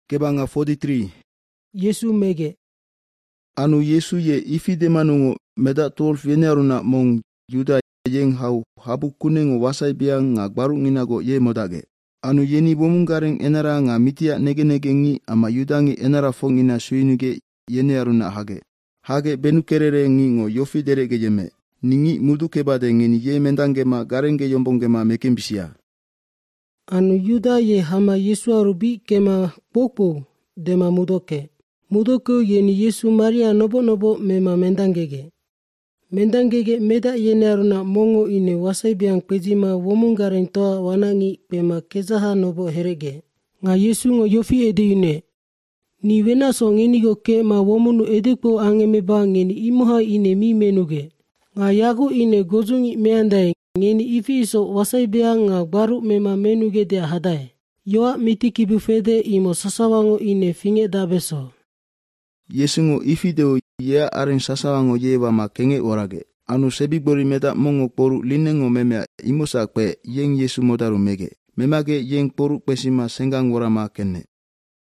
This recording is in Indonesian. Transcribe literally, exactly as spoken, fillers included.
Kebanga forty-three. Yesu mege. Anu Yesu ye ifide manungo meda twelve yenearuna mong Yuda yeng hau habu kunengo wasai biang nga baru nginago ye modage. Anu yeni bomungareng enara nga mitia nege-nege ngi ama Yudangi enara fongina suinuge yenearuna hage. Hage benukerere ngi ngo yofi derege jeme. Ningi mudu kebade ngeni ye mendangema garenge yombongema mekembisia. Anu Yuda ye hama Yesu arubi kema popo dema mudoke. Mudoke yeni Yesu Maria nobo nobo mema mendangege. Mendangege meda yene aruna mongo ine wasai biang pejima womungareng toa wanangi pema kezaha nobo herege. Nga Yesu ngo yofi ede ine. Ni wena so ngeni go ke ma womunu edekpo angeme ba ngeni imoha ine mi menuge. Nga yagu ine gozungi meandai ngeni ifi iso wasai biang nga baru mema menuge de hadai. Yoa miti kibu fede imo sasawango ine finge dabeso. Yesu ngo ifi deo ye areng sasawango ye wa makenge orage. Anu sebi bori meda mongo poru linengo memea imosa kwe yeng Yesu modaru mege. Memage yeng poru pesima senggang warama kene.